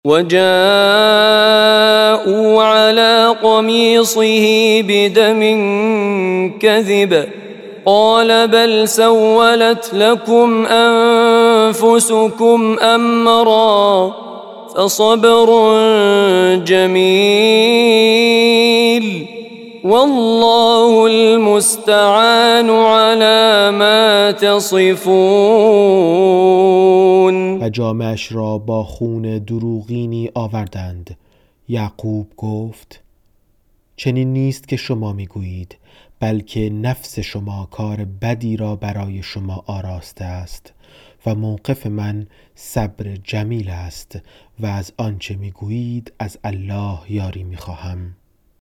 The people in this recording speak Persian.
وجاءوا على قميصه بدم كذب قال بل سولت لكم أنفسكم أمرا فصبر جميل والله المستعان على ما تصفون. و جامه‌اش را با خون دروغینی آوردند. یعقوب گفت چنین نیست که شما میگویید، بلکه نفس شما کار بدی را برای شما آراسته است و موقف من صبر جمیل است و از آنچه میگویید از الله یاری میخواهم.